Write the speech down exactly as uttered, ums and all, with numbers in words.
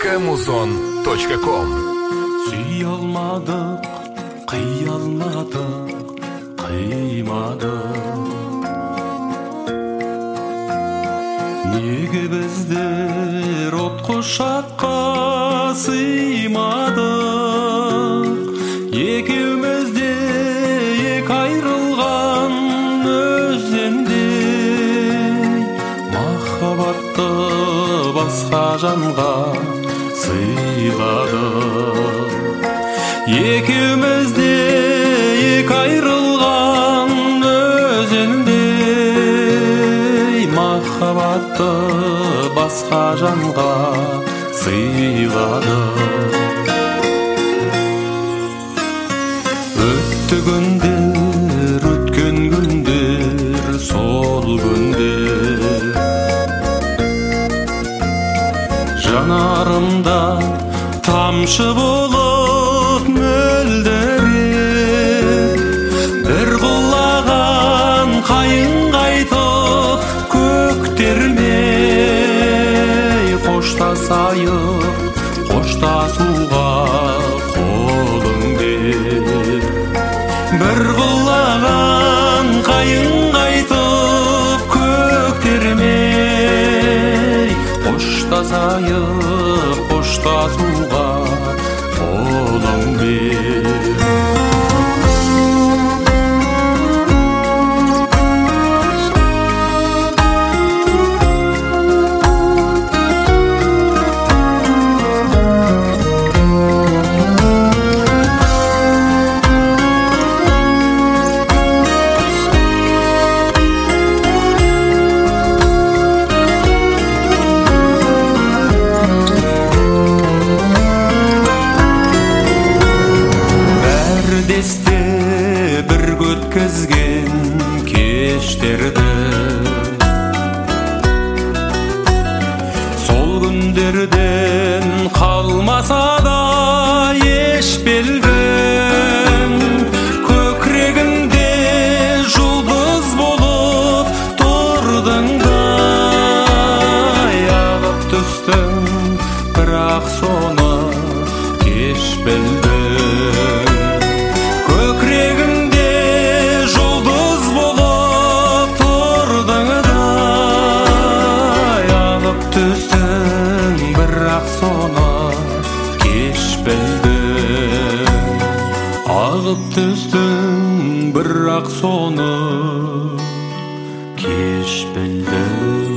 точка музон точка ком. Сүй алмадық, қый алмадық, қимадық. Неге біздер от құшаққа сыймадық? Екеуміз де ек айрылған өзендей, махаббатты басқа жанға сыйладық. Екеуміз де ек айрылған өзендей, махаббатты басқа жанға сыйладық. Өтті күндер, өткен күндер, сол күндер жанарымда тамшы болып мөлдіреп, бір құлаған қайың қайтып көктермей, қоштасайық, қоштасуға қолың бер. Бір құлаған қайың қайтып көктермей, қоштасайық, қоштасуға қолың бер. Десте бір өткізген кештерді, сол күндерден қалмаса да еш белгім, көкірегіңде жұлдыз болып тұрдың да, ағып түстің, бірақ соны кеш білдің. Көкірегіңде жұлдыз болып тұрдың да, ағып түстің, бірақ соны кеш білдің. Ағып түстің, бірақ соны кеш білдің.